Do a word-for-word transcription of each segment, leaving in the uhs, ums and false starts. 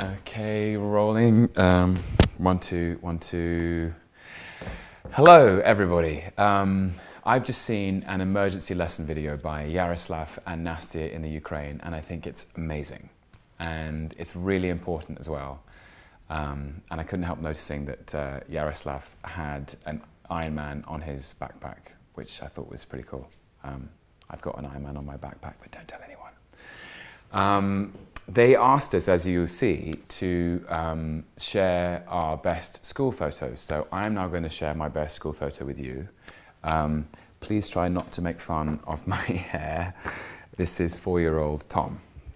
Okay, rolling. Um, one, two, one, two. Hello, everybody. Um, I've just seen an emergency lesson video by Yaroslav and Nastya in the Ukraine, and I think it's amazing. And it's really important as well. Um, and I couldn't help noticing that uh, Yaroslav had an Iron Man on his backpack, which I thought was pretty cool. Um, I've got an Iron Man on my backpack, but don't tell anyone. Um, They asked us, as you see, to um, share our best school photos. So I'm now going to share my best school photo with you. Um, please try not to make fun of my hair. This is four-year-old Tom,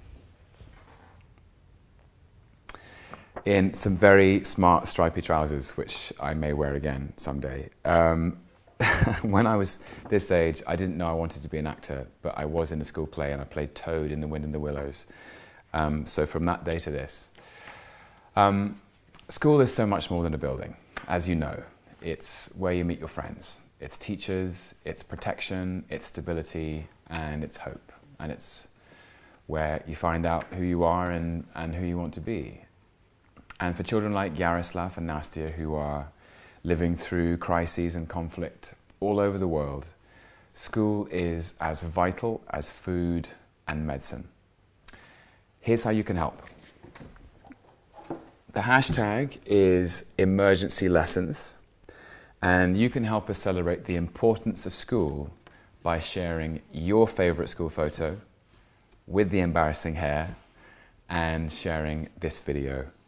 in some very smart stripy trousers, which I may wear again someday. Um, when I was this age, I didn't know I wanted to be an actor, but I was in a school play and I played Toad in The Wind in the Willows. Um, so from that day to this. Um, school is so much more than a building, as you know. It's where you meet your friends. It's teachers, it's protection, it's stability, and it's hope. And it's where you find out who you are and, and who you want to be. And for children like Yaroslav and Nastya, who are living through crises and conflict all over the world, school is as vital as food and medicine. Here's how you can help. The hashtag is emergency lessons, and you can help us celebrate the importance of school by sharing your favorite school photo with the embarrassing hair and sharing this video